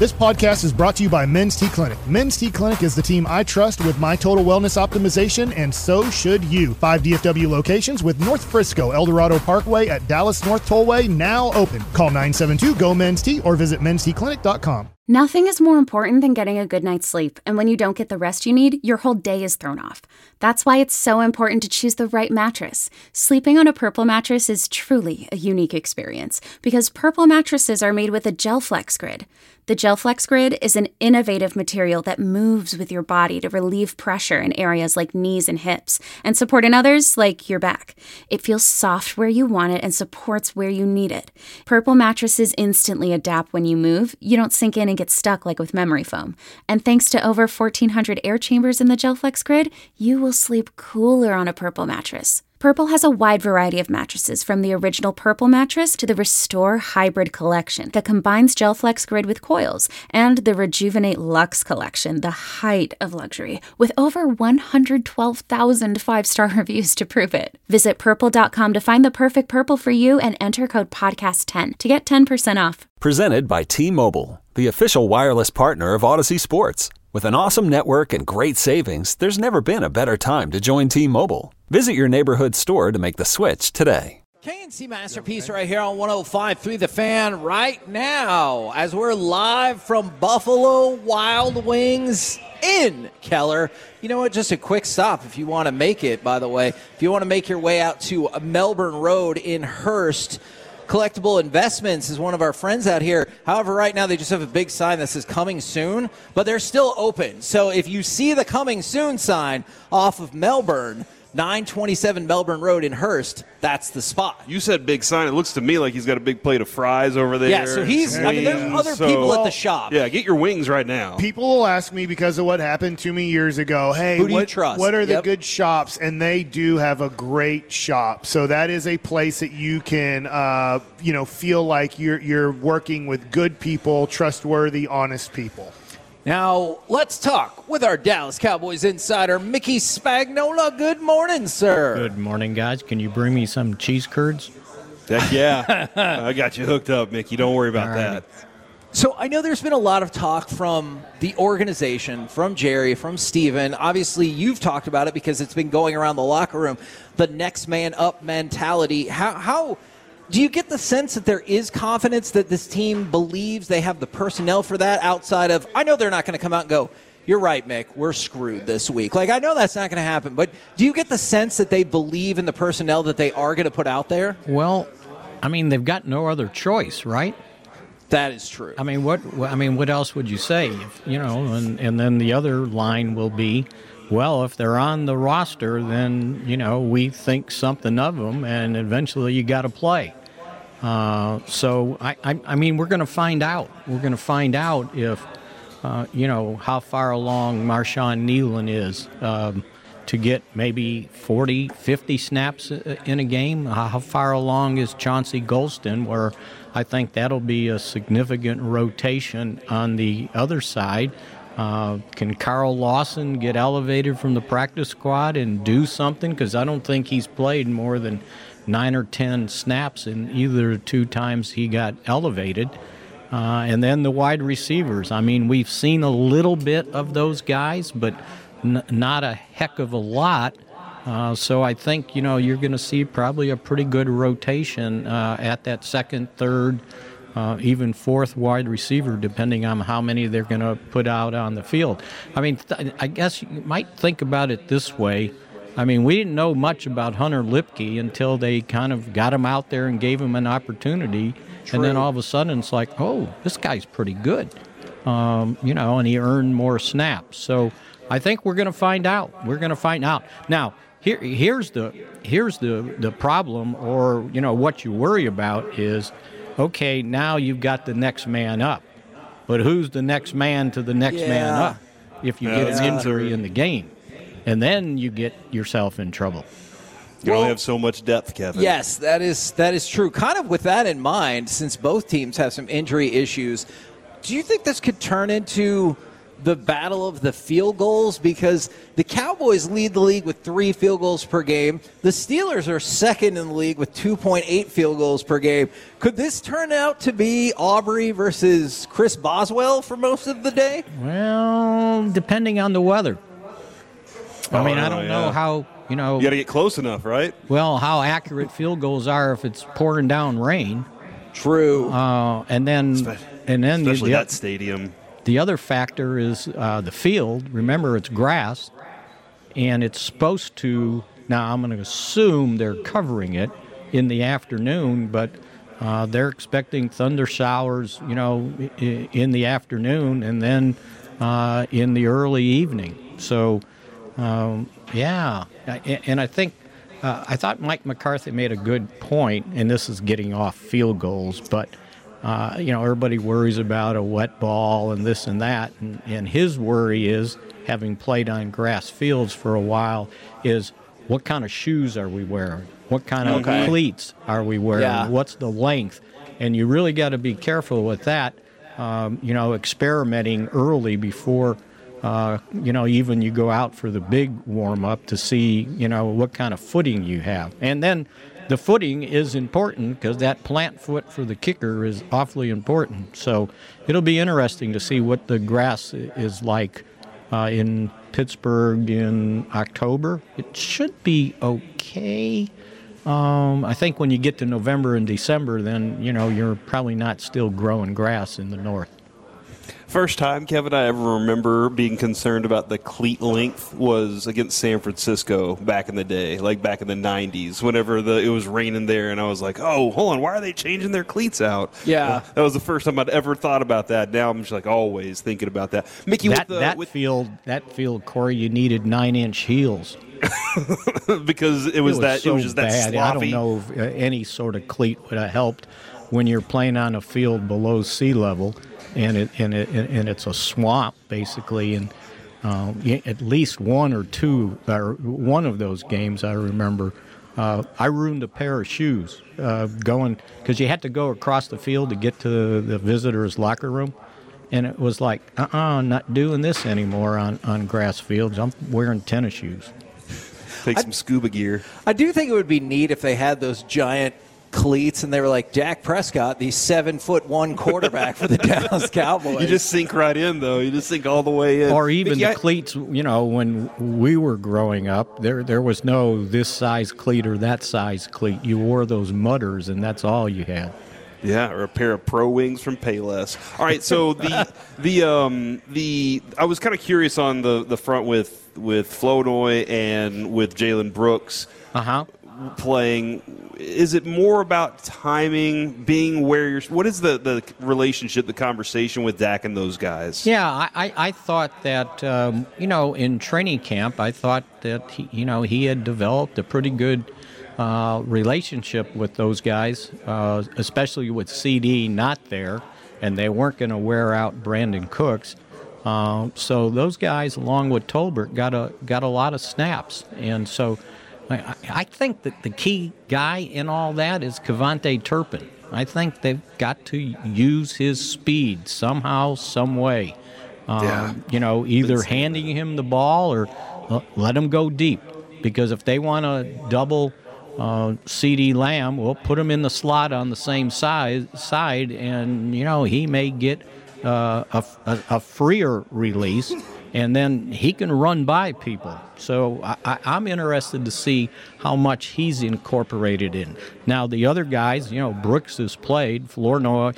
This podcast is brought to you by Men's T Clinic. Men's T Clinic is the team I trust with my total wellness optimization, and so should you. 5 DFW locations with North Frisco, Eldorado Parkway at Dallas North Tollway now open. Call 972-GO-MEN'S-T or visit mensteclinic.com. Nothing is more important than getting a good night's sleep, and when you don't get the rest you need, your whole day is thrown off. That's why it's so important to choose the right mattress. Sleeping on a Purple mattress is truly a unique experience because Purple mattresses are made with a GelFlex Grid. The GelFlex Grid is an innovative material that moves with your body to relieve pressure in areas like knees and hips and support in others like your back. It feels soft where you want it and supports where you need it. Purple mattresses instantly adapt when you move. You don't sink in and get stuck like with memory foam. And thanks to over 1,400 air chambers in the GelFlex Grid, you will sleep cooler on a Purple mattress. Purple has a wide variety of mattresses, from the original Purple mattress to the Restore Hybrid collection that combines GelFlex Grid with coils, and the Rejuvenate Luxe collection, the height of luxury, with over 112,000 five-star reviews to prove it. Visit purple.com to find the perfect Purple for you and enter code podcast10 to get 10% off. Presented by T-Mobile, the official wireless partner of Odyssey Sports. With an awesome network and great savings, there's never been a better time to join T-Mobile. Visit your neighborhood store to make the switch today. KNC Masterpiece right here on 105.3 The Fan right now as we're live from Buffalo Wild Wings in Keller. You know what? Just a quick stop if you want to make it, by the way. If you want to make your way out to Melbourne Road in Hearst, Collectible Investments is one of our friends out here. However, right now they just have a big sign that says coming soon, but they're still open. So if you see the coming soon sign off of Melbourne, 927 Melbourne Road in Hearst, that's the spot. You said big sign. It looks to me like he's got a big plate of fries over there. Yeah, so there's other people at the shop. Yeah, get your wings right now. People will ask me because of what happened to me years ago, hey, who do you trust? What are the good shops? And they do have a great shop. So that is a place that you can, feel like you're working with good people, trustworthy, honest people. Now, let's talk with our Dallas Cowboys insider, Mickey Spagnola. Good morning, sir. Good morning, guys. Can you bring me some cheese curds? Heck yeah. I got you hooked up, Mickey. Don't worry about that. So I know there's been a lot of talk from the organization, from Jerry, from Steven. Obviously, you've talked about it because it's been going around the locker room, the next man up mentality. How do you get the sense that there is confidence that this team believes they have the personnel for that outside of, I know they're not going to come out and go, you're right, Mick, we're screwed this week. Like, I know that's not going to happen, but do you get the sense that they believe in the personnel that they are going to put out there? Well, I mean, they've got no other choice, right? That is true. I mean, what else would you say? And then the other line will be, well, if they're on the roster, then, we think something of them, and eventually you got to play. So, I mean, we're going to find out. We're going to find out if, how far along Marshawn Nealon is to get maybe 40, 50 snaps in a game. How far along is Chauncey Golston, where I think that'll be a significant rotation on the other side. Can Carl Lawson get elevated from the practice squad and do something? Because I don't think he's played more than 9 or 10 snaps in either 2 times he got elevated. And then the wide receivers. I mean, we've seen a little bit of those guys, but not a heck of a lot. So I think, you're going to see probably a pretty good rotation at that second, third, even fourth wide receiver, depending on how many they're going to put out on the field. I mean, I guess you might think about it this way. I mean, we didn't know much about Hunter Lipke until they kind of got him out there and gave him an opportunity. True. And then all of a sudden it's like, oh, this guy's pretty good, and he earned more snaps. So I think we're going to find out. We're going to find out. Now, here's the problem, or, what you worry about is, okay, now you've got the next man up. But who's the next man to the next man up if you get an injury in the game? And then you get yourself in trouble. You only have so much depth, Kevin. Yes, that is true. Kind of with that in mind, since both teams have some injury issues, do you think this could turn into the battle of the field goals? Because the Cowboys lead the league with 3 field goals per game. The Steelers are second in the league with 2.8 field goals per game. Could this turn out to be Aubrey versus Chris Boswell for most of the day? Well, depending on the weather. I don't know how, You got to get close enough, right? Well, how accurate field goals are if it's pouring down rain. True. And then Especially that stadium. The other factor is the field. Remember, it's grass, and it's supposed to. Now, I'm going to assume they're covering it in the afternoon, but they're expecting thunder showers, in the afternoon and then in the early evening. So, yeah, and I think. I thought Mike McCarthy made a good point, and this is getting off field goals, but, everybody worries about a wet ball and this and that, and his worry is, having played on grass fields for a while, is what kind of shoes are we wearing? What kind of cleats are we wearing? Yeah. What's the length? And you really got to be careful with that, experimenting early before even you go out for the big warm-up to see, what kind of footing you have. And then the footing is important because that plant foot for the kicker is awfully important. So it'll be interesting to see what the grass is like in Pittsburgh in October. It should be okay. I think when you get to November and December, then, you're probably not still growing grass in the north. First time, Kevin, I ever remember being concerned about the cleat length was against San Francisco back in the day, like back in the 90s, whenever it was raining there, and I was like, oh, hold on, why are they changing their cleats out? Yeah. That was the first time I'd ever thought about that. Now I'm just always thinking about that. Mickey, that field, Corey, you needed 9-inch heels. because it was just that bad. sloppy. I don't know if any sort of cleat would have helped when you're playing on a field below sea level. And it's a swamp basically, and at least one of those games I remember, I ruined a pair of shoes going because you had to go across the field to get to the visitors' locker room, and it was like, I'm not doing this anymore on grass fields. I'm wearing tennis shoes. Take some scuba gear. I do think it would be neat if they had those giant cleats and they were like Dak Prescott, the 7'1" quarterback for the Dallas Cowboys. You just sink right in, though. You just sink all the way in. Or even the cleats, when we were growing up, there was no this size cleat or that size cleat. You wore those mudders, and that's all you had. Yeah, or a pair of Pro Wings from Payless. All right, so I was kind of curious on the front with Flournoy and with Jalen Brooks. Playing. Is it more about timing, being where what is the relationship, the conversation with Dak and those guys? Yeah, I thought that, in training camp, I thought that, he had developed a pretty good relationship with those guys, especially with CD not there, and they weren't going to wear out Brandon Cooks. So those guys, along with Tolbert, got a lot of snaps, and so I think that the key guy in all that is Kevontae Turpin. I think they've got to use his speed somehow, some way. Either handing him the ball or let him go deep. Because if they want to double CD Lamb, we'll put him in the slot on the same side, and he may get a freer release. And then he can run by people. So I'm interested to see how much he's incorporated in. Now, the other guys, Brooks has played. Flournoy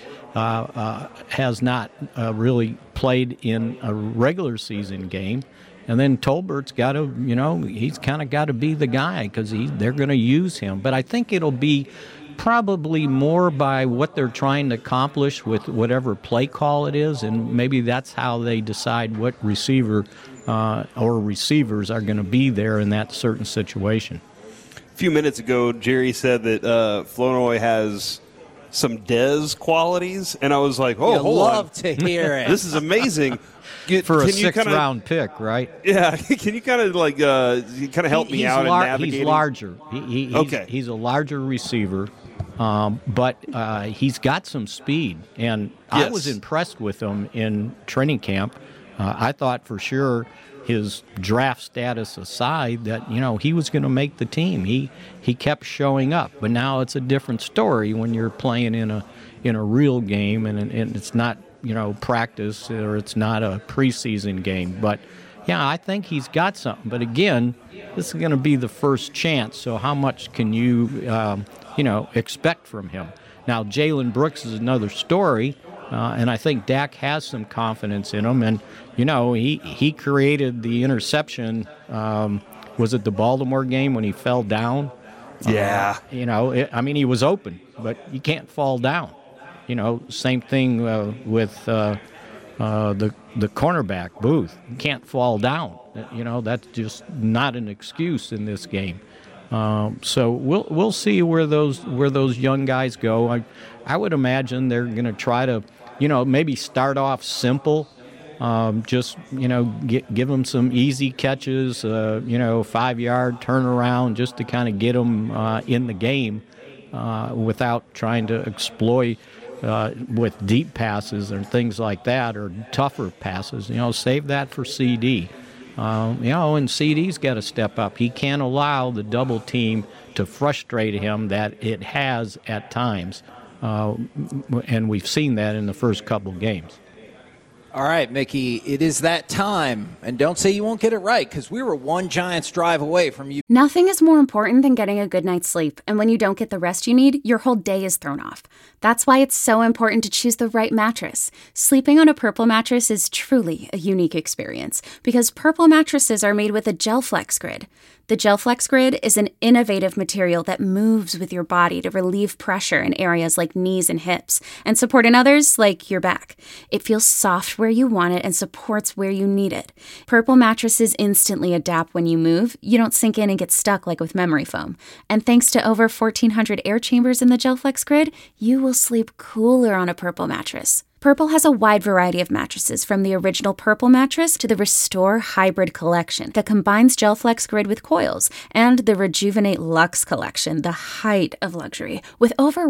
has not really played in a regular season game. And then Tolbert's got to, he's kind of got to be the guy because they're going to use him. But I think it'll be probably more by what they're trying to accomplish with whatever play call it is, and maybe that's how they decide what receiver or receivers are going to be there in that certain situation. A few minutes ago, Jerry said that Flournoy has some Dez qualities, and I was like, "Oh, hold love on. to hear it. This is amazing." For a sixth-round pick, right? Yeah. Can you kind of help me out in navigating? He's larger. He's a larger receiver, but he's got some speed. And I was impressed with him in training camp I thought for sure, his draft status aside, that he was going to make the team. He kept showing up, but now it's a different story when you're playing in a real game and it's not practice, or it's not a preseason game. But yeah, I think he's got something. But again, this is going to be the first chance. So how much can you expect from him? Now, Jalen Brooks is another story. And I think Dak has some confidence in him. And, he created the interception. Was it the Baltimore game when he fell down? Yeah. He was open, but you can't fall down. Same thing with the cornerback, Booth. You can't fall down. That's just not an excuse in this game. So we'll see where those young guys go. I would imagine they're going to try to, maybe start off simple. Just give them some easy catches. 5-yard turnaround, just to kind of get them in the game without trying to exploit with deep passes or things like that, or tougher passes. Save that for CD. And CD's got to step up. He can't allow the double team to frustrate him that it has at times. And we've seen that in the first couple games. All right, Mickey, it is that time. And don't say you won't get it right, because we were one Giants drive away from you. Nothing is more important than getting a good night's sleep. And when you don't get the rest you need, your whole day is thrown off. That's why it's so important to choose the right mattress. Sleeping on a Purple mattress is truly a unique experience, because Purple mattresses are made with a GelFlex Grid. The GelFlex Grid is an innovative material that moves with your body to relieve pressure in areas like knees and hips, and support in others like your back. It feels soft where you want it and supports where you need it. Purple mattresses instantly adapt when you move. You don't sink in and get stuck like with memory foam. And thanks to over 1,400 air chambers in the GelFlex Grid, you will sleep cooler on a Purple mattress. Purple has a wide variety of mattresses, from the original Purple mattress to the Restore Hybrid collection that combines GelFlex Grid with coils, and the Rejuvenate Luxe collection, the height of luxury, with over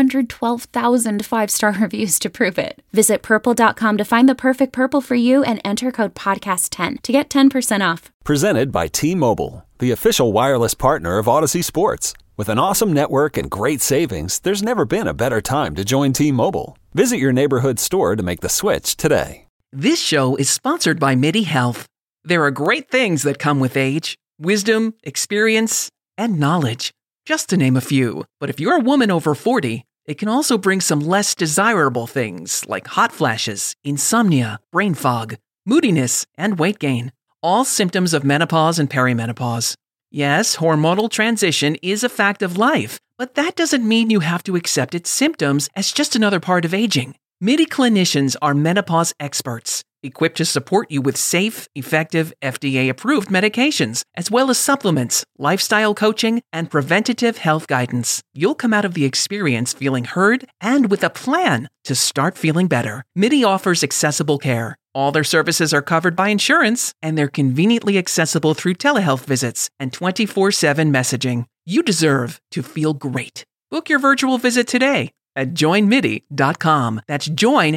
112,000 5-star reviews to prove it. Visit Purple.com to find the perfect Purple for you and enter code PODCAST10 to get 10% off. Presented by T-Mobile, the official wireless partner of Odyssey Sports. With an awesome network and great savings, there's never been a better time to join T-Mobile. Visit your neighborhood store to make the switch today. This show is sponsored by MIDI Health. There are great things that come with age: wisdom, experience, and knowledge, just to name a few. But if you're a woman over 40, it can also bring some less desirable things like hot flashes, insomnia, brain fog, moodiness, and weight gain. All symptoms of menopause and perimenopause. Yes, hormonal transition is a fact of life, but that doesn't mean you have to accept its symptoms as just another part of aging. MIDI clinicians are menopause experts, equipped to support you with safe, effective, FDA-approved medications, as well as supplements, lifestyle coaching, and preventative health guidance. You'll come out of the experience feeling heard and with a plan to start feeling better. MIDI offers accessible care. All their services are covered by insurance, and they're conveniently accessible through telehealth visits and 24/7 messaging. You deserve to feel great. Book your virtual visit today at joinmidi.com. That's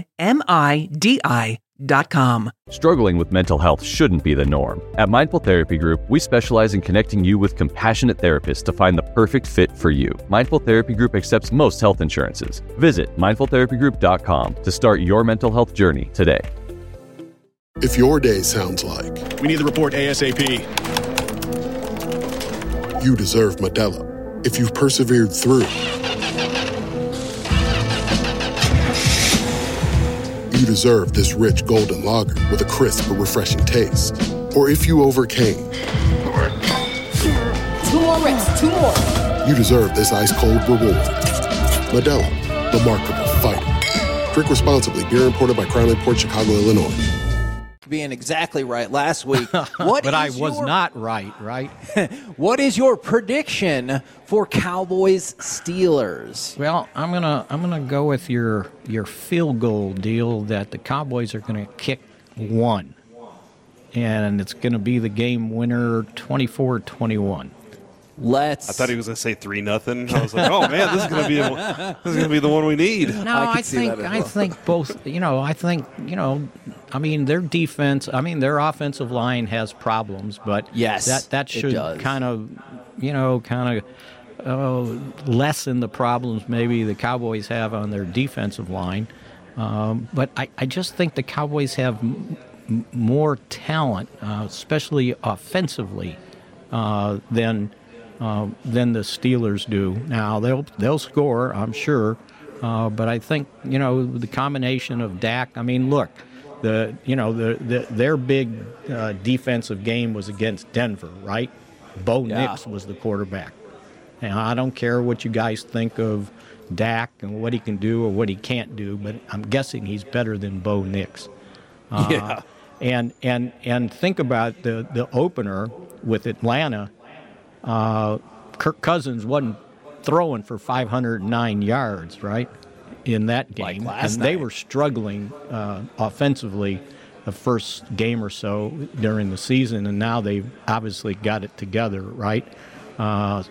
joinmidi.com. Struggling with mental health shouldn't be the norm. At Mindful Therapy Group, we specialize in connecting you with compassionate therapists to find the perfect fit for you. Mindful Therapy Group accepts most health insurances. Visit mindfultherapygroup.com to start your mental health journey today. If your day sounds like, we need the report ASAP, you deserve Modelo. If you've persevered through, you deserve this rich golden lager with a crisp but refreshing taste. Or if you overcame, 2 more reps, 2 more. You deserve this ice cold reward. Modelo, the Markable Fighter. Drink responsibly. Beer imported by Crown Port Chicago, Illinois. Being exactly right last week. But I was not right? What is your prediction for Cowboys-Steelers? Well, I'm gonna go with your field goal deal that the Cowboys are gonna kick 1, and it's gonna be the game winner, 24-21. I thought he was going to say 3-0. I was like, oh man, this is going to be the one we need. No, I think both. I mean, their defense. I mean, their offensive line has problems, but that should kind of lessen the problems maybe the Cowboys have on their defensive line. But I just think the Cowboys have more talent, especially offensively, than the Steelers do. Now they'll score, I'm sure, but I think the combination of Dak. I mean, look, their big defensive game was against Denver, right? Bo Nix was the quarterback. Now I don't care what you guys think of Dak and what he can do or what he can't do, but I'm guessing he's better than Bo Nix. And think about the opener with Atlanta. Kirk Cousins wasn't throwing for 509 yards, right, in that game. And they were struggling offensively the first game or so during the season, and now they've obviously got it together, right? I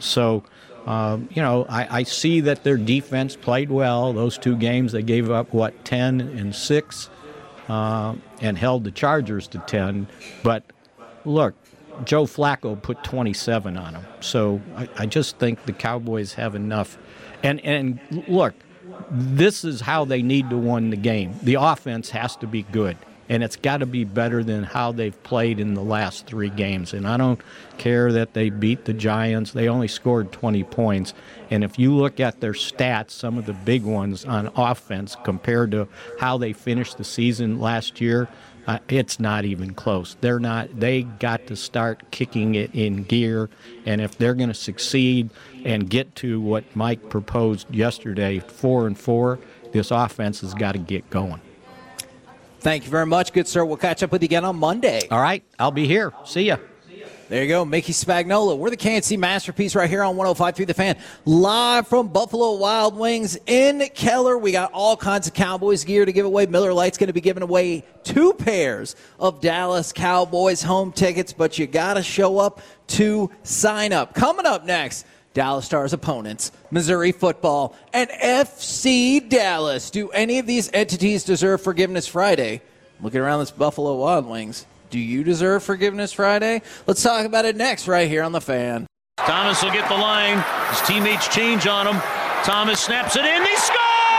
see that their defense played well. Those two games, they gave up, 10 and 6, and held the Chargers to 10. But, look, Joe Flacco put 27 on them. So I just think the Cowboys have enough. And look, this is how they need to win the game. The offense has to be good, and it's got to be better than how they've played in the last 3 games. And I don't care that they beat the Giants. They only scored 20 points. And if you look at their stats, some of the big ones on offense compared to how they finished the season last year, it's not even close. They got to start kicking it in gear, and if they're going to succeed and get to what Mike proposed yesterday, 4-4, this offense has got to get going. Thank you very much, good sir. We'll catch up with you again on Monday. All right, I'll be here. See ya. There you go, Mickey Spagnola. We're the KNC Masterpiece right here on 105.3 The Fan. Live from Buffalo Wild Wings in Keller. We got all kinds of Cowboys gear to give away. Miller Lite's going to be giving away 2 pairs of Dallas Cowboys home tickets, but you got to show up to sign up. Coming up next, Dallas Stars opponents, Missouri football, and FC Dallas. Do any of these entities deserve Forgiveness Friday? Looking around this Buffalo Wild Wings. Do you deserve Forgiveness Friday? Let's talk about it next right here on The Fan. Thomas will get the line. His teammates change on him. Thomas snaps it in. They score!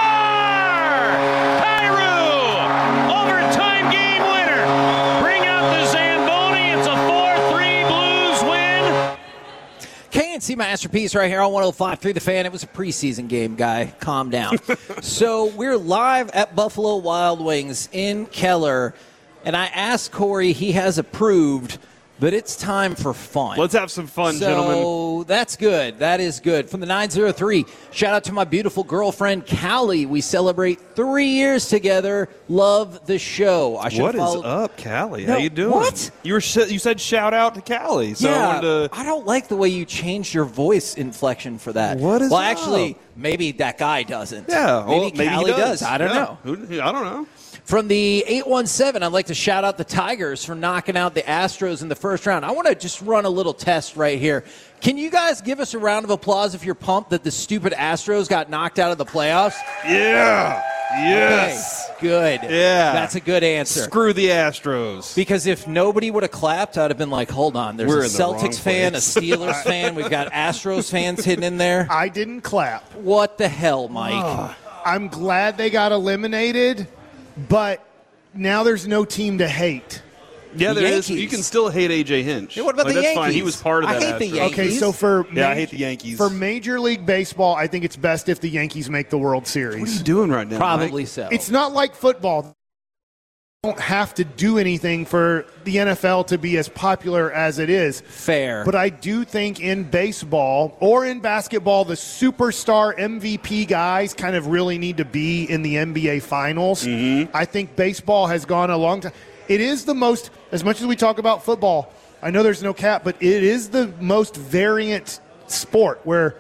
Kyrou! Overtime game winner. Bring out the Zamboni. It's a 4-3 Blues win. KNC Masterpiece right here on 105.3 The Fan. It was a preseason game, guy. Calm down. So we're live at Buffalo Wild Wings in Keller. And I asked Corey, he has approved, but it's time for fun. Let's have some fun, gentlemen. So that's good. That is good. From the 903, shout out to my beautiful girlfriend, Callie. We celebrate 3 years together. Love the show. What is up, Callie? No, how you doing? What? You said shout out to Callie. So yeah, I don't like the way you changed your voice inflection for that. What is Well, up? Actually, maybe that guy doesn't. Yeah, maybe Callie he does. I don't know. I don't know. From the 817, I'd like to shout out the Tigers for knocking out the Astros in the first round. I want to just run a little test right here. Can you guys give us a round of applause if you're pumped that the stupid Astros got knocked out of the playoffs? Yeah. Yes. Okay, good. Yeah. That's a good answer. Screw the Astros. Because if nobody would have clapped, I'd have been like, hold on. There's We're a in the wrong Celtics fan, a place. Steelers fan. We've got Astros fans hidden in there. I didn't clap. What the hell, Mike? I'm glad they got eliminated, but now there's no team to hate. Yeah, The there is. Yankees. You can still hate A.J. Hinch. Yeah, what about the that's Yankees? Fine. He was part of I that. hate the Astros. Yankees. Okay, so for I hate the Yankees. For Major League Baseball, I think it's best if the Yankees make the World Series. What are you doing right now? Probably Mike? so. It's not like football. They don't have to do anything for the NFL to be as popular as it is. Fair. But I do think in baseball or in basketball, the superstar MVP guys kind of really need to be in the NBA Finals. Mm-hmm. I think baseball has gone a long time. It is the most, as much as we talk about football, I know there's no cap, but it is the most variant sport where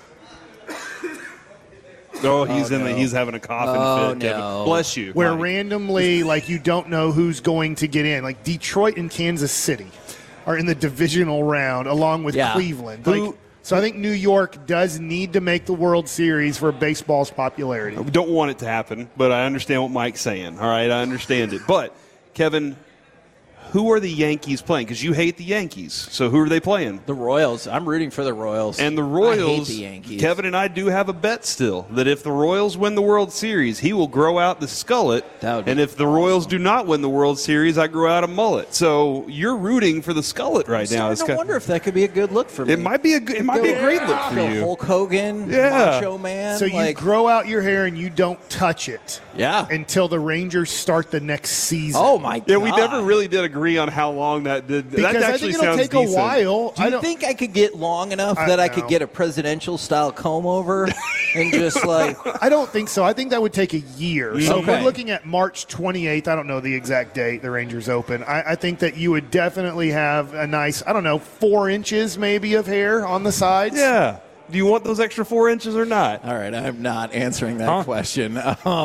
he's having a coughing fit. no. Kevin. Bless you. where Mike. randomly, like, you don't know who's going to get in. Like, Detroit and Kansas City are in the divisional round along with Yeah. Cleveland. Like, So I think New York does need to make the World Series for baseball's popularity. We don't want it to happen, but I understand what Mike's saying. All right, I understand it. But, Kevin, who are the Yankees playing? Because you hate the Yankees. So who are they playing? The Royals. I'm rooting for the Royals. And the Royals, I hate the Yankees. Kevin and I do have a bet still that if the Royals win the World Series, he will grow out the skullet. And if the Royals do not win the World Series, I grow out a mullet. So you're rooting for the skullet right now. I wonder if that could be a good look for me. It might be a great look for you. Hulk Hogan, Macho Man. So you grow out your hair and you don't touch it. Yeah. Until the Rangers start the next season. Oh my God. Yeah, we never really did agree on how long that did. Because that I actually think it'll sounds take decent. a while. Do you think I could get long enough that I could get a presidential style comb over and just like? I don't think so. I think that would take a year. So if Okay. we're looking at March 28th. I don't know the exact date the Rangers open. I think that you would definitely have a nice, 4 inches maybe of hair on the sides. Yeah. Do you want those extra 4 inches or not? All right, I'm not answering that question.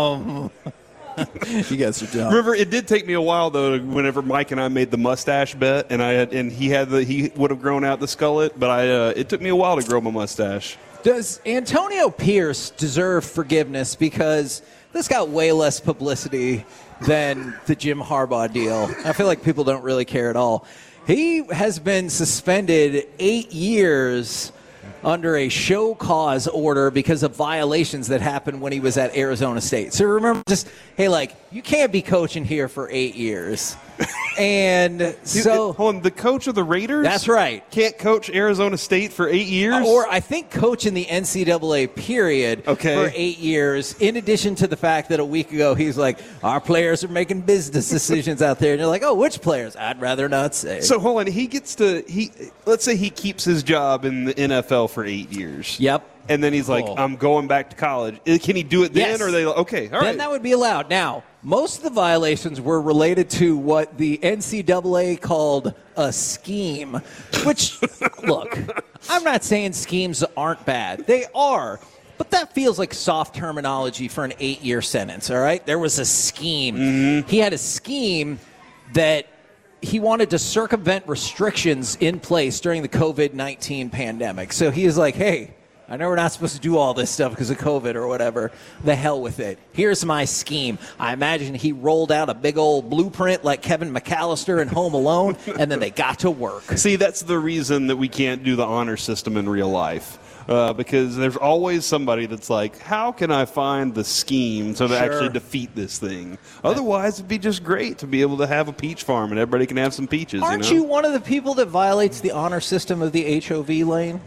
You guys are dumb. Remember, it did take me a while though. Whenever Mike and I made the mustache bet, and he would have grown out the skullet, but it took me a while to grow my mustache. Does Antonio Pierce deserve forgiveness because this got way less publicity than the Jim Harbaugh deal? I feel like people don't really care at all. He has been suspended 8 years under a show cause order because of violations that happened when he was at Arizona State. So remember, you can't be coaching here for 8 years. And so, hold on, the coach of the Raiders? That's right. Can't coach Arizona State for 8 years? Or I think coach in the NCAA period for 8 years, in addition to the fact that a week ago he's like, our players are making business decisions out there. And you're like, oh, which players? I'd rather not say. So hold on, let's say he keeps his job in the NFL for 8 years. Yep. And then he's like, I'm going back to college. Can he do it then? Yes. Or are they okay, all right. Then that would be allowed. Now, most of the violations were related to what the NCAA called a scheme, which, look, I'm not saying schemes aren't bad. They are. But that feels like soft terminology for an 8-year sentence, all right? There was a scheme. Mm-hmm. He had a scheme that he wanted to circumvent restrictions in place during the COVID-19 pandemic. So he is like, hey, I know we're not supposed to do all this stuff because of COVID or whatever. The hell with it. Here's my scheme. I imagine he rolled out a big old blueprint like Kevin McAllister in Home Alone, and then they got to work. See, that's the reason that we can't do the honor system in real life. Because there's always somebody that's like, how can I find the scheme to actually defeat this thing? Otherwise, it'd be just great to be able to have a peach farm and everybody can have some peaches. Aren't you one of the people that violates the honor system of the HOV lane?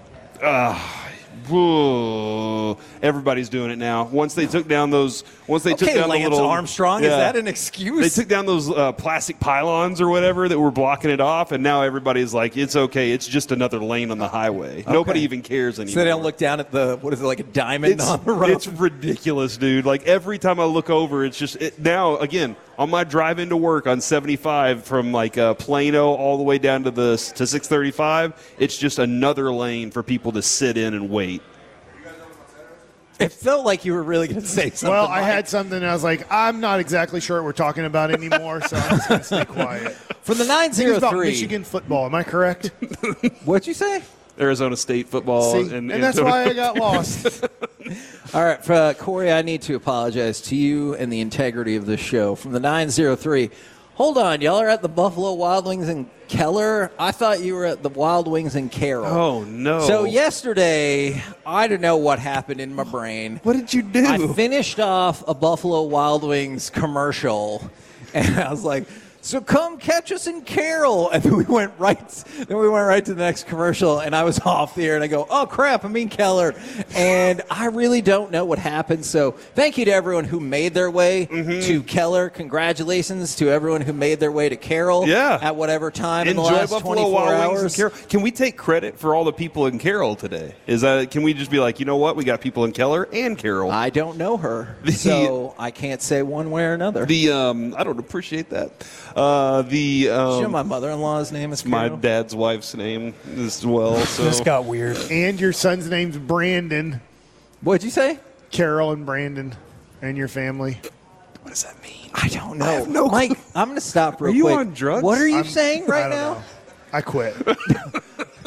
Everybody's doing it now. Once they took down those, Lance Armstrong, is that an excuse? They took down those plastic pylons or whatever that were blocking it off, and now everybody's like, it's okay. It's just another lane on the highway. Okay. Nobody even cares anymore. So they don't look down at like a diamond on the road? It's ridiculous, dude. Like every time I look over, it's just now again. On my drive into work on 75 from Plano all the way down to 635, it's just another lane for people to sit in and wait. It felt like you were really going to say something. Well, I had something, and I was like, I'm not exactly sure what we're talking about anymore, so I'm just going to stay quiet. From the 903. It's about Michigan football. Am I correct? What'd you say? Arizona State football. See, and that's why I got lost. All right, Corey, I need to apologize to you and the integrity of this show. From the 903, hold on, y'all are at the Buffalo Wild Wings in Keller? I thought you were at the Wild Wings in Carroll. Oh, no. So yesterday, I don't know what happened in my brain. What did you do? I finished off a Buffalo Wild Wings commercial, and I was like, so come catch us in Carroll. And then we went right to the next commercial, and I was off the air, and I go, oh, crap, I'm in Keller. And I really don't know what happened. So thank you to everyone who made their way to Keller. Congratulations to everyone who made their way to Carroll at whatever time in the last Buffalo 24 Wild hours. Wings in Carroll. Can we take credit for all the people in Carroll today? Can we just be like, you know what? We got people in Keller and Carroll. I don't know her, so I can't say one way or another. I don't appreciate that. You know my mother-in-law's name is my dad's wife's name as well. So. This got weird. And your son's name's Brandon. What'd you say? Carol and Brandon and your family. What does that mean? I don't know. Mike, I'm going to stop real quick. Are you on drugs? What are you saying right now? Know. I quit.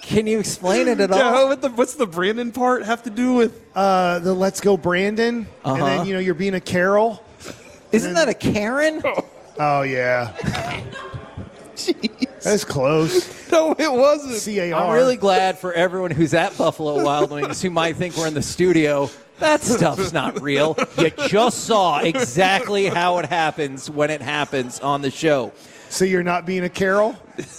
Can you explain it at all? Yeah, what's the Brandon part have to do with? The Let's Go Brandon. And then, you're being a Carol. Isn't that a Karen? Oh, yeah. That's close. No, it wasn't. C-A-R. I'm really glad for everyone who's at Buffalo Wild Wings who might think we're in the studio. That stuff's not real. You just saw exactly how it happens when it happens on the show. So you're not being a Carol?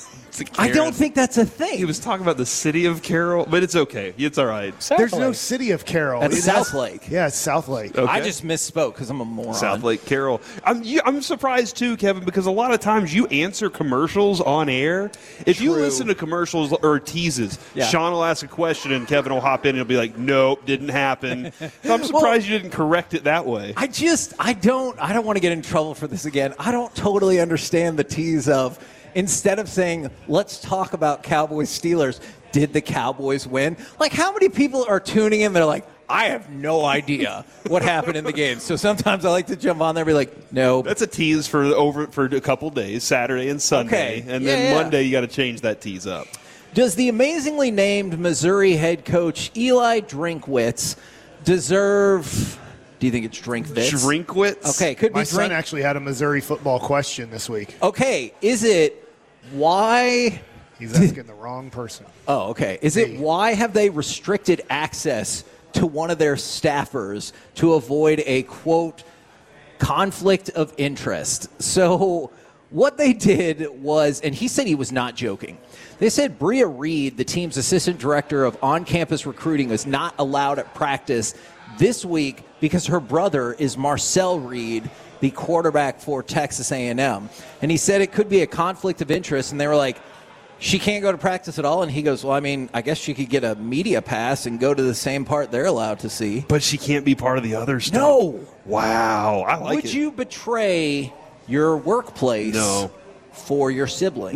I don't think that's a thing. He was talking about the city of Carroll, but it's okay. It's all right. There's no city of Carroll. That's South Lake. Yeah, it's South Lake. Okay. I just misspoke because I'm a moron. South Lake Carroll. I'm surprised, too, Kevin, because a lot of times you answer commercials on air. If you listen to commercials or teases, Sean will ask a question and Kevin will hop in and he'll be like, nope, didn't happen. So I'm surprised you didn't correct it that way. I don't want to get in trouble for this again. I don't totally understand the tease of, instead of saying, let's talk about Cowboys-Steelers, did the Cowboys win? Like, how many people are tuning in? They're like, I have no idea what happened in the game. So sometimes I like to jump on there and be like, no. That's a tease for a couple days, Saturday and Sunday. Okay. And then Monday you got to change that tease up. Does the amazingly named Missouri head coach Eli Drinkwitz deserve... Do you think it's Drinkwitz? Drinkwitz? Okay, could be My son actually had a Missouri football question this week. Okay, is it why... He's asking the wrong person. Oh, okay. Is it why have they restricted access to one of their staffers to avoid a, quote, conflict of interest? So what they did was, and he said he was not joking, they said Bria Reed, the team's assistant director of on-campus recruiting, is not allowed at practice this week because her brother is Marcel Reed, the quarterback for Texas A&M. And he said it could be a conflict of interest, and they were like, she can't go to practice at all? And he goes, well, I mean, I guess she could get a media pass and go to the same part they're allowed to see. But she can't be part of the other stuff? No. Wow, I like it. Would you betray your workplace for your sibling?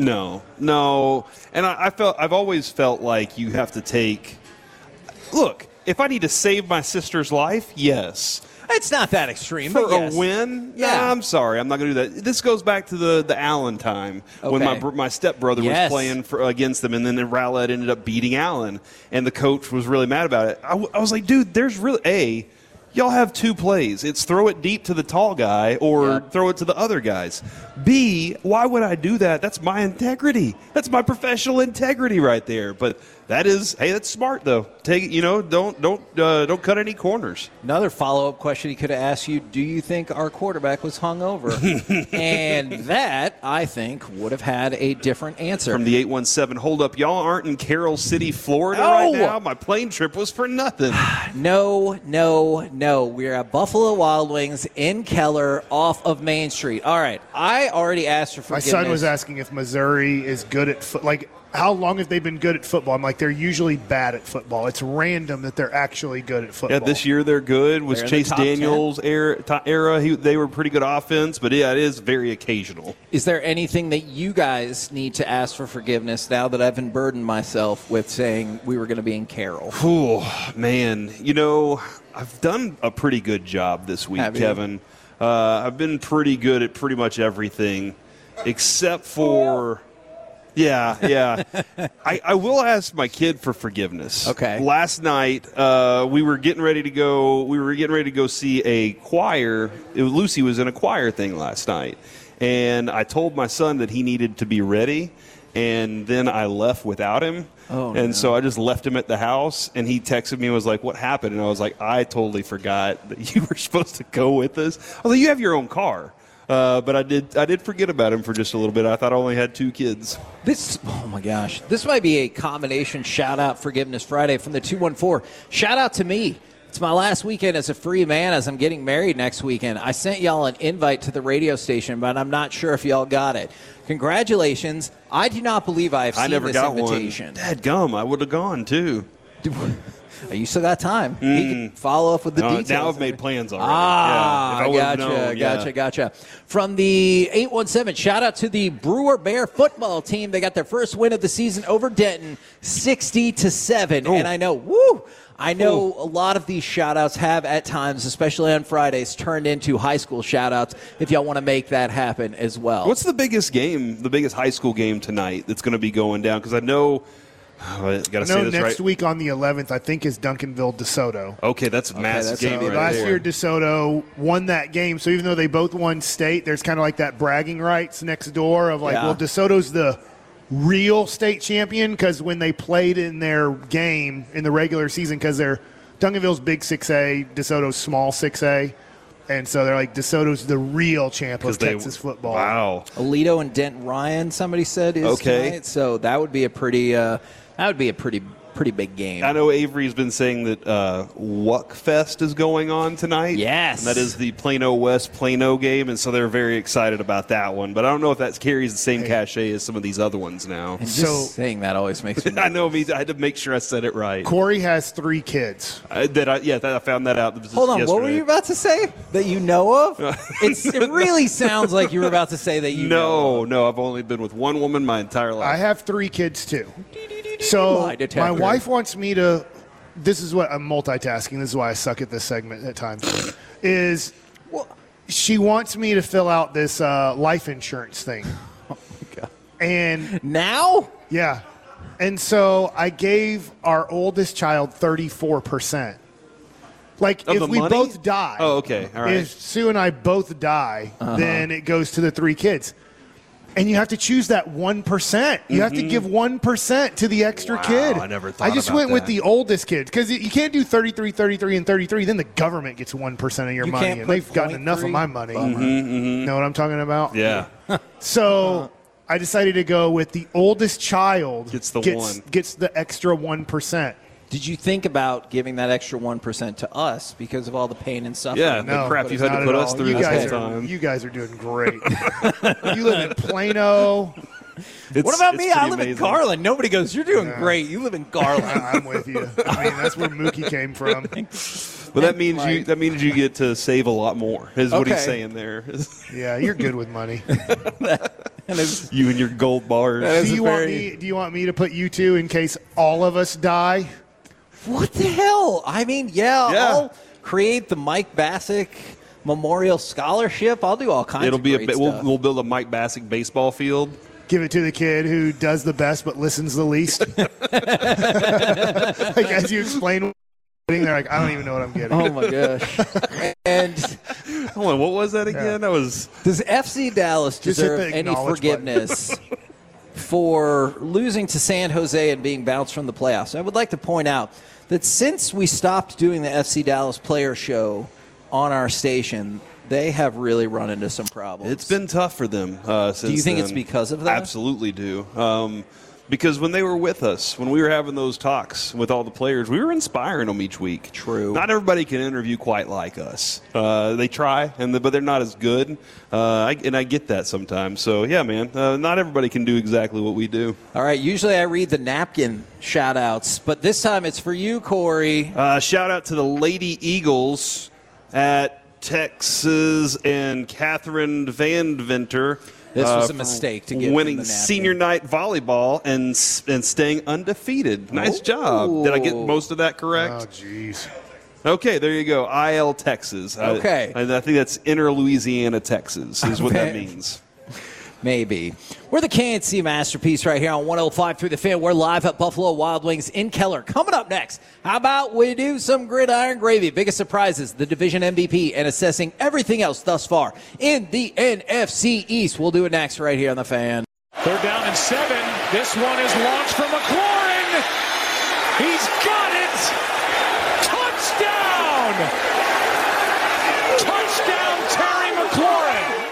No. And I've always felt like you have to take, look, if I need to save my sister's life, yes. It's not that extreme. For but yes. a win? Yeah. Nah, I'm sorry. I'm not going to do that. This goes back to the Allen time when my stepbrother was playing against them, and then Rowlett ended up beating Allen, and the coach was really mad about it. I was like, dude, there's really, y'all have two plays. It's throw it deep to the tall guy or throw it to the other guys. B, why would I do that? That's my integrity. That's my professional integrity right there. But that's smart though. Take it, don't cut any corners. Another follow-up question he could have asked you, do you think our quarterback was hungover? And that, I think, would have had a different answer. From the 817, hold up, y'all aren't in Carroll City, Florida right now? My plane trip was for nothing. No. We're at Buffalo Wild Wings in Keller off of Main Street. All right, I already asked for forgiveness. My son was asking if Missouri is good at how long have they been good at football? I'm like, they're usually bad at football. It's random that they're actually good at football. Yeah, this year they're good. Was Chase Daniels' era, they were pretty good offense, but it is very occasional. Is there anything that you guys need to ask for forgiveness now that I've unburdened myself with saying we were going to be in Carroll? Oh, man. I've done a pretty good job this week, Kevin. I've been pretty good at pretty much everything except for... Yeah. I will ask my kid for forgiveness. Okay. Last night, we were getting ready to go see a choir. Lucy was in a choir thing last night, and I told my son that he needed to be ready, and then I left without him. So I just left him at the house, and he texted me and was like, what happened? And I was like, I totally forgot that you were supposed to go with us. I was like, you have your own car. But I did forget about him for just a little bit. I thought I only had 2 kids. Oh my gosh. This might be a combination shout-out Forgiveness Friday from the 214. Shout out to me. It's my last weekend as a free man as I'm getting married next weekend. I sent y'all an invite to the radio station, but I'm not sure if y'all got it. Congratulations. I do not believe I have seen this invitation. Dadgum, I would have gone too. You still got time. He can follow up with the details. Now I've made plans already. Gotcha. From the 817, shout out to the Brewer Bear football team. They got their first win of the season over Denton, 60-7. And I know a lot of these shout-outs have at times, especially on Fridays, turned into high school shout-outs if y'all want to make that happen as well. What's the biggest high school game tonight that's going to be going down? Because I know I gotta say No, this next right. week on the 11th, I think, is Duncanville DeSoto. Okay, that's a massive game right Last there. year, DeSoto won that game. So even though they both won state, there's kind of like that bragging rights next door of like, well, DeSoto's the real state champion because when they played in their game in the regular season, because they're Duncanville's big 6A, DeSoto's small 6A. And so they're like, DeSoto's the real champ of Texas football. Wow. Alito and Denton Ryan, somebody said, is tonight. So that would be a pretty pretty big game. I know Avery's been saying that Wuckfest is going on tonight. Yes. And that is the Plano West Plano game, and so they're very excited about that one. But I don't know if that carries the same cachet as some of these other ones now. And just saying that always makes me I know. I had to make sure I said it right. Corey has 3 kids. I found that out. Hold on, yesterday. what were you about to say that you know of? It really sounds like you were about to say that you know of. No, I've only been with one woman my entire life. I have 3 kids, too. So my wife wants me to – this is what – I'm multitasking. This is why I suck at this segment at times. She wants me to fill out this life insurance thing. Oh, my God. And now? Yeah. And so I gave our oldest child 34%. Like, of if the we money? both die. Oh, okay. All right. If Sue and I both die, then it goes to the 3 kids. And you have to choose that 1%. You have to give 1% to the extra kid. I never thought I just about went with that. the oldest kid because you can't do 33, 33, and 33. Then the government gets 1% of your money, can't and put they've gotten enough of 0.3? my money. Know what I'm talking about? Yeah. So I decided to go with the oldest child Gets the gets the extra 1%. Did you think about giving that extra 1% to us because of all the pain and suffering? Yeah, the crap you've had to not put at us all. through You this guys whole are- time. You guys are doing great. You live in Plano. What about me? it's I pretty live in amazing. Garland. Nobody goes, you're doing great. You live in Garland. I'm with you. I mean, that's where Mookie came from. But that means you get to save a lot more. Is what he's Okay. saying there. Yeah, you're good with money. You and your gold bars. Do you want me to put you 2 in case all of us die? What the hell? I mean, I'll create the Mike Bassick Memorial Scholarship. I'll do all kinds It'll of be great we'll, stuff. we'll build a Mike Bassick baseball field. Give it to the kid who does the best but listens the least. Like as you explain, they're like, I don't even know what I'm getting. Oh, my gosh. And Hold on, what was that again? That was does FC Dallas Just hit deserve the any acknowledge forgiveness for losing to San Jose and being bounced from the playoffs? I would like to point out that since we stopped doing the FC Dallas player show on our station, they have really run into some problems. It's been tough for them since Do you think it's then. because of that? Absolutely do. Because when they were with us, when we were having those talks with all the players, we were inspiring them each week. True. Not everybody can interview quite like us. They try, but they're not as good. And I get that sometimes. So, yeah, man, not everybody can do exactly what we do. All right, usually I read the napkin shout-outs, but this time it's for you, Corey. Shout out to the Lady Eagles at Texas and Catherine Van Venter. This was a for mistake to give him winning the napkin. senior night volleyball and staying undefeated. Nice job. Did I get most of that correct? Oh, jeez. Okay, there you go. IL Texas. Okay. I think that's Inner Louisiana, Texas is what that Okay. means. Maybe. We're the KNC Masterpiece right here on 105 through the Fan. We're live at Buffalo Wild Wings in Keller. Coming up next, how about we do some gridiron gravy? Biggest surprises, the division MVP, and assessing everything else thus far in the NFC East. We'll do it next right here on the Fan. They're down in 7. This one is launched from McLaurin. He's got it. Touchdown. Touchdown, Terry McLaurin.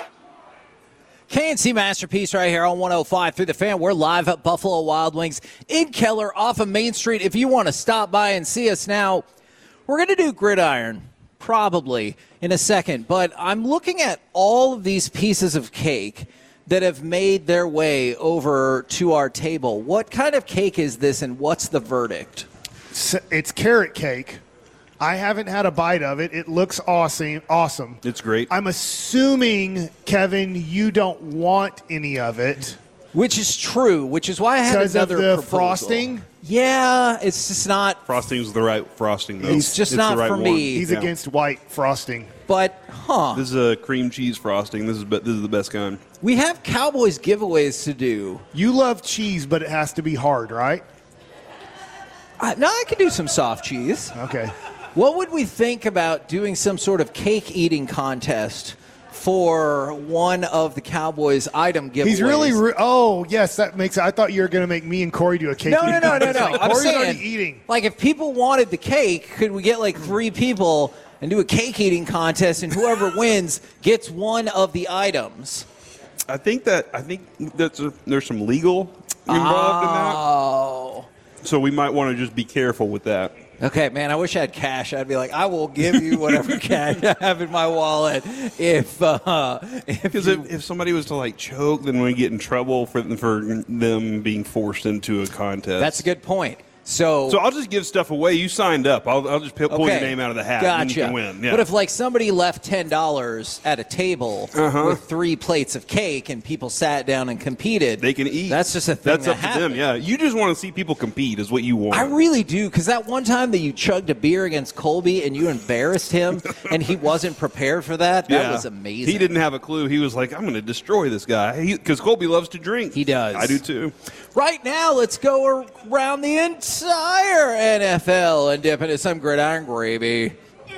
KNC Masterpiece right here on 105 through the Fan. We're live at Buffalo Wild Wings in Keller off of Main Street. If you want to stop by and see us now, we're going to do gridiron probably in a second. But I'm looking at all of these pieces of cake that have made their way over to our table. What kind of cake is this, and what's the verdict? It's carrot cake. I haven't had a bite of it. It looks awesome. It's great. I'm assuming, Kevin, you don't want any of it. Which is true, which is why I had Because of another the proposal. frosting? Yeah, it's just not. Frosting's the right frosting, though. It's just the not right for one. me. He's against white frosting. But, This is a cream cheese frosting. This is the best kind. we have Cowboys giveaways to do. You love cheese, but it has to be hard, right? No, I could do some soft cheese. Okay. What would we think about doing some sort of cake eating contest for one of the Cowboys item giveaways? He's really yes, that makes it. I thought you were going to make me and Corey do a cake eating contest. No. I'm Corey's saying, already eating. Like, if people wanted the cake, could we get like 3 people and do a cake eating contest, and whoever wins gets one of the items? I think that there's some legal involved in that. Oh. So we might want to just be careful with that. Okay, man, I wish I had cash. I'd be like, I will give you whatever cash I have in my wallet if somebody was to like choke, then we get in trouble for them being forced into a contest. That's a good point. So I'll just give stuff away. You signed up. I'll just pull your name out of the hat. Gotcha. And you can win. Yeah. But if like somebody left $10 at a table with 3 plates of cake and people sat down and competed, they can eat. That's just a thing. That's up to them. Yeah, you just want to see people compete, is what you want. I really do, because that one time that you chugged a beer against Colby and you embarrassed him, and he wasn't prepared for that. That was amazing. He didn't have a clue. He was like, "I'm going to destroy this guy," because Colby loves to drink. He does. I do too. Right now, let's go around the entire NFL and dip into some gridiron gravy.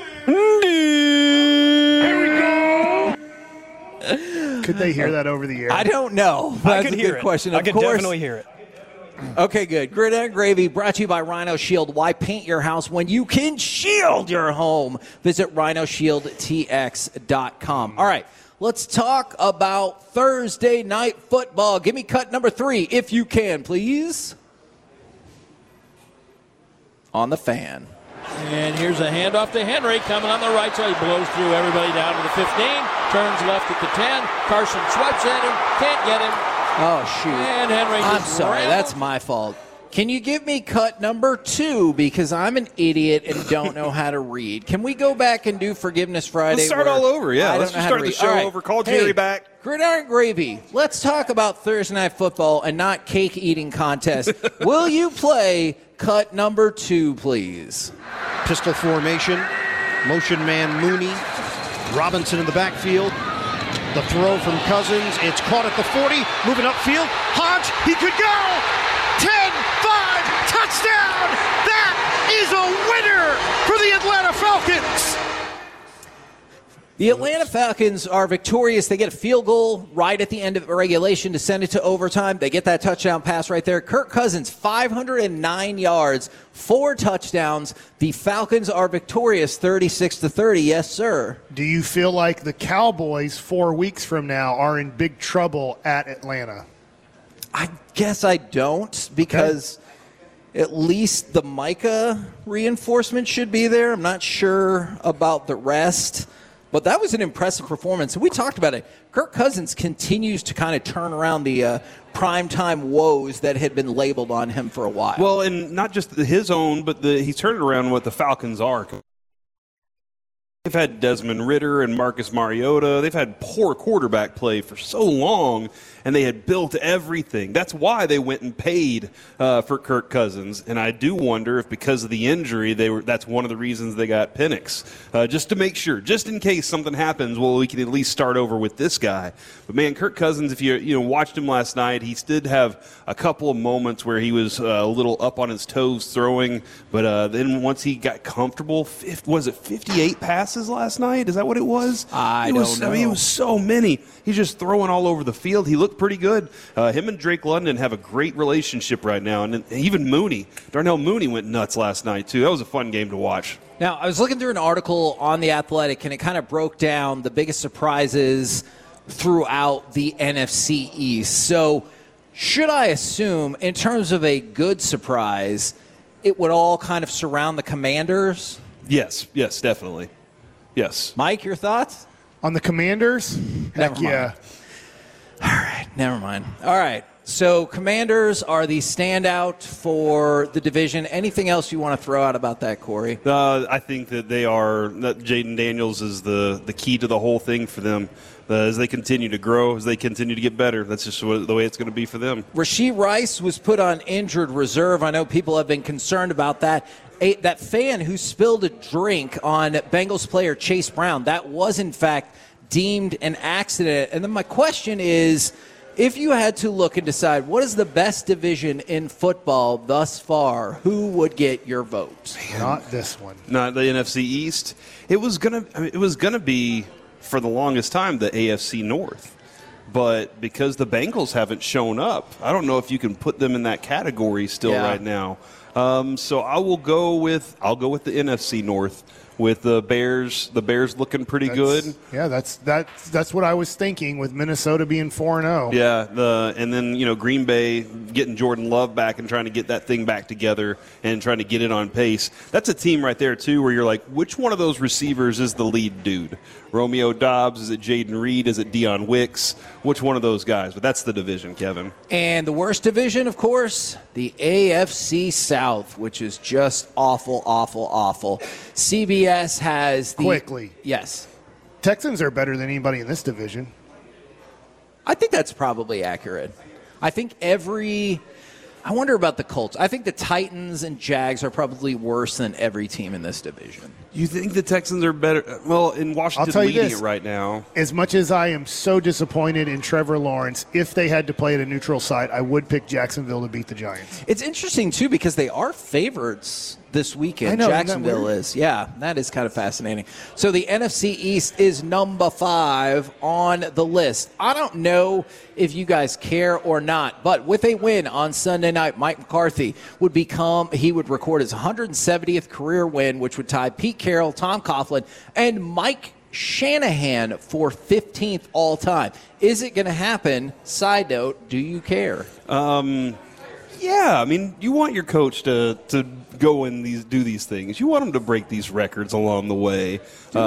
Here we go. Could they hear that over the air? I don't know. That's a good question. I could definitely hear it. Okay, good. Gridiron Gravy brought to you by Rhino Shield. Why paint your house when you can shield your home? Visit rhinoshieldtx.com. All right. Let's talk about Thursday night football. Give me cut number 3, if you can, please. On the Fan. And here's a handoff to Henry coming on the right side. He blows through everybody down to the 15. Turns left at the 10. Carson swipes at him. Can't get him. Oh, shoot. And Henry I'm sorry. That's my fault. Can you give me cut number 2, because I'm an idiot and don't know how to read? Can we go back and do Forgiveness Friday? Let's start all over, yeah. Let's just start the show over. Call Jerry back. Gridiron Gravy, let's talk about Thursday Night Football and not cake eating contest. Will you play cut number 2, please? Pistol formation, motion man Mooney, Robinson in the backfield. The throw from Cousins, it's caught at the 40, moving upfield. Hodge, he could go! 10-5, touchdown! That is a winner for the Atlanta Falcons! The Atlanta Falcons are victorious. They get a field goal right at the end of regulation to send it to overtime. They get that touchdown pass right there. Kirk Cousins, 509 yards, 4 touchdowns. The Falcons are victorious 36-30. Yes, sir. Do you feel like the Cowboys 4 weeks from now are in big trouble at Atlanta? I guess I don't, because at least the Micah reinforcement should be there. I'm not sure about the rest. But that was an impressive performance. And we talked about it. Kirk Cousins continues to kind of turn around the primetime woes that had been labeled on him for a while. Well, and not just his own, but he's turned around what the Falcons are. They've had Desmond Ridder and Marcus Mariota. They've had poor quarterback play for so long, and they had built everything. That's why they went and paid for Kirk Cousins. And I do wonder if because of the injury, that's one of the reasons they got Penix. Just to make sure, just in case something happens, well, we can at least start over with this guy. But, man, Kirk Cousins, if you watched him last night, he did have a couple of moments where he was a little up on his toes throwing. But then once he got comfortable, was it 58 passes last night? Is that what it was? I don't know. I mean, it was so many. He's just throwing all over the field. He looked pretty good. Him and Drake London have a great relationship right now. And even Mooney. Darnell Mooney went nuts last night, too. That was a fun game to watch. Now, I was looking through an article on The Athletic, and it kind of broke down the biggest surprises throughout the NFC East. So should I assume, in terms of a good surprise, it would all kind of surround the Commanders? Yes, definitely. Yes. Mike, your thoughts? On the Commanders? Heck yeah. All right, never mind. All right, so Commanders are the standout for the division. Anything else you want to throw out about that, Corey? I think that that Jaden Daniels is the key to the whole thing for them. As they continue to grow, as they continue to get better. That's just the way it's going to be for them. Rashee Rice was put on injured reserve. I know people have been concerned about that. That fan who spilled a drink on Bengals player Chase Brown, that was in fact deemed an accident. And then my question is, If you had to look and decide what is the best division in football thus far, who would get your vote? Not this one. Not the NFC East. It was gonna be for the longest time the AFC North, but because the Bengals haven't shown up, I don't know if you can put them in that category still right now. So I'll go with the NFC North. With the Bears looking pretty good. Yeah, that's what I was thinking with Minnesota being 4-0. Yeah, and then Green Bay getting Jordan Love back and trying to get that thing back together and trying to get it on pace. That's a team right there too, where you're like, which one of those receivers is the lead dude? Romeo Doubs? Is it Jaden Reed? Is it Dion Wicks? Which one of those guys? But that's the division, Kevin. And the worst division, of course, the AFC South, which is just awful, awful, awful. CBS has the... Quickly. Yes. Texans are better than anybody in this division. I think that's probably accurate. I think I wonder about the Colts. I think the Titans and Jags are probably worse than every team in this division. You think the Texans are better? Well, in Washington leading it right now. As much as I am so disappointed in Trevor Lawrence, if they had to play at a neutral site, I would pick Jacksonville to beat the Giants. It's interesting, too, because they are favorites this weekend. I know, Jacksonville is. Yeah, that is kind of fascinating. So the NFC East is number 5 on the list. I don't know if you guys care or not, but with a win on Sunday night, Mike McCarthy would record his 170th career win, which would tie Pete Carroll, Tom Coughlin, and Mike Shanahan for 15th all time. Is it going to happen? Side note, do you care? Yeah, I mean, you want your coach to go and do these things. You want him to break these records along the way.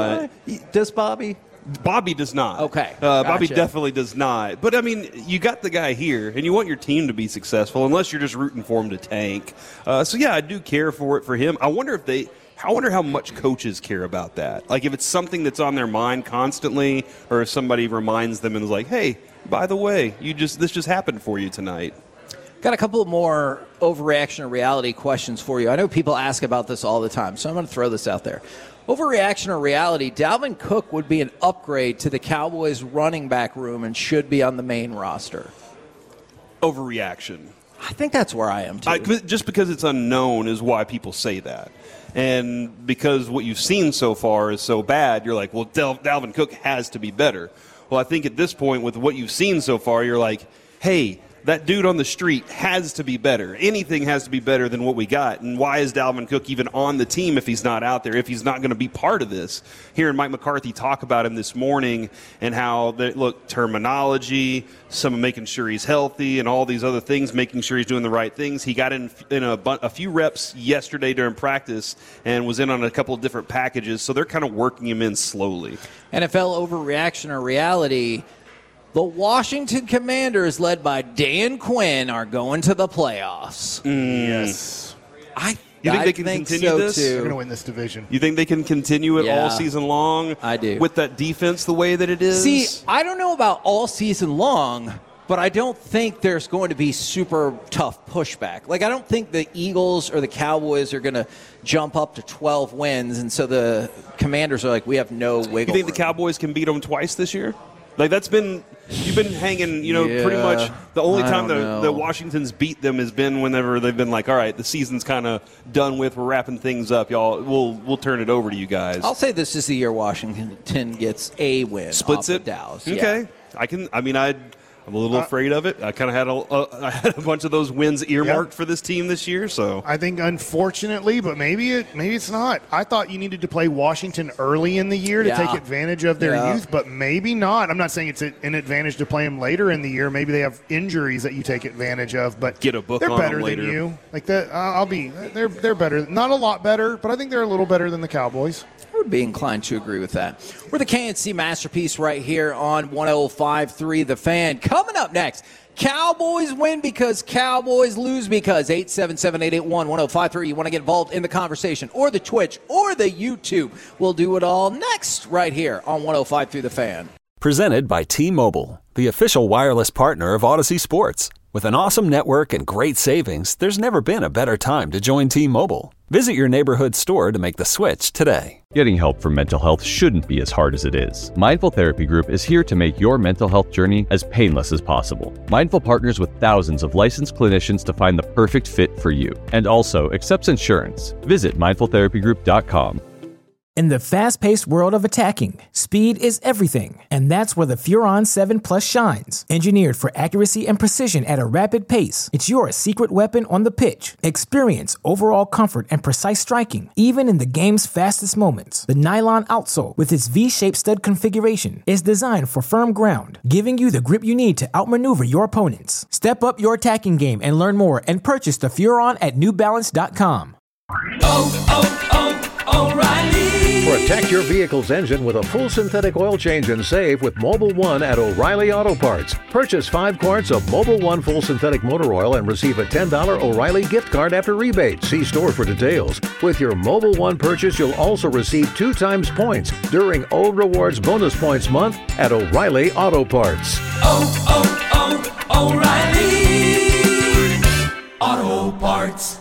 Does Bobby? Bobby does not. Okay. Bobby definitely does not. But, I mean, you got the guy here, and you want your team to be successful, unless you're just rooting for him to tank. So, yeah, I do care for him. I wonder how much coaches care about that. Like, if it's something that's on their mind constantly, or if somebody reminds them and is like, hey, by the way, this just happened for you tonight. Got a couple more overreaction or reality questions for you. I know people ask about this all the time, so I'm going to throw this out there. Overreaction or reality, Dalvin Cook would be an upgrade to the Cowboys running back room and should be on the main roster. Overreaction. I think that's where I am, too. Just because it's unknown is why people say that. And because what you've seen so far is so bad, you're like, well, Dalvin Cook has to be better. Well, I think at this point, with what you've seen so far, you're like, hey, that dude on the street has to be better. Anything has to be better than what we got. And why is Dalvin Cook even on the team if he's not out there, if he's not going to be part of this? Hearing Mike McCarthy talk about him this morning and how, terminology, some making sure he's healthy and all these other things, making sure he's doing the right things. He got in a few reps yesterday during practice and was in on a couple of different packages, so they're kind of working him in slowly. NFL overreaction or reality, the Washington Commanders, led by Dan Quinn, are going to the playoffs. Yes. You think they can continue this? They're going to win this division. You think they can continue it all season long? I do. With that defense the way that it is? See, I don't know about all season long, but I don't think there's going to be super tough pushback. Like, I don't think the Eagles or the Cowboys are going to jump up to 12 wins, and so the Commanders are like, we have no wiggle room. You think the Cowboys can beat them twice this year? Like, you've been hanging, pretty much the only time the Washington's beat them has been whenever they've been like, all right, the season's kind of done with, we're wrapping things up, y'all, we'll turn it over to you guys. I'll say this is the year Washington gets a win. Splits it? Dallas. Okay. Yeah. I'm a little afraid of it. I kind of had a bunch of those wins earmarked for this team this year. So I think, unfortunately, but maybe it's not. I thought you needed to play Washington early in the year to take advantage of their youth, but maybe not. I'm not saying it's an advantage to play them later in the year. Maybe they have injuries that you take advantage of, but get a book they're on better them later. than you. Like that, they're better. Not a lot better, but I think they're a little better than the Cowboys. I would be inclined to agree with that. We're the KNC Masterpiece right here on 105.3 The Fan. Coming up next, Cowboys win because Cowboys lose because 877-881-1053. You want to get involved in the conversation or the Twitch or the YouTube. We'll do it all next right here on 105.3 The Fan. Presented by T-Mobile, the official wireless partner of Odyssey Sports. With an awesome network and great savings, there's never been a better time to join T-Mobile. Visit your neighborhood store to make the switch today. Getting help for mental health shouldn't be as hard as it is. Mindful Therapy Group is here to make your mental health journey as painless as possible. Mindful partners with thousands of licensed clinicians to find the perfect fit for you, and also accepts insurance. Visit mindfultherapygroup.com. In the fast-paced world of attacking, speed is everything, and that's where the Furon 7 Plus shines. Engineered for accuracy and precision at a rapid pace, it's your secret weapon on the pitch. Experience overall comfort and precise striking, even in the game's fastest moments. The nylon outsole, with its V-shaped stud configuration, is designed for firm ground, giving you the grip you need to outmaneuver your opponents. Step up your attacking game and learn more and purchase the Furon at NewBalance.com. O'Reilly. Protect your vehicle's engine with a full synthetic oil change and save with Mobil 1 at O'Reilly Auto Parts. Purchase 5 quarts of Mobil 1 full synthetic motor oil and receive a $10 O'Reilly gift card after rebate. See store for details. With your Mobil 1 purchase, you'll also receive 2 times points during O Rewards Bonus Points Month at O'Reilly Auto Parts. O'Reilly Auto Parts.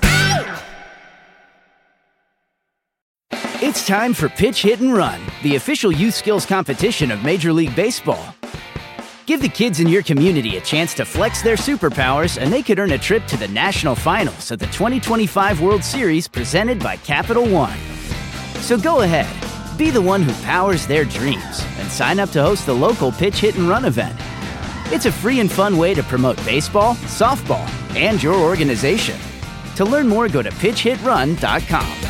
It's time for Pitch, Hit, and Run, the official youth skills competition of Major League Baseball. Give the kids in your community a chance to flex their superpowers, and they could earn a trip to the national finals of the 2025 World Series presented by Capital One. So go ahead, be the one who powers their dreams, and sign up to host the local Pitch, Hit, and Run event. It's a free and fun way to promote baseball, softball, and your organization. To learn more, go to pitchhitrun.com.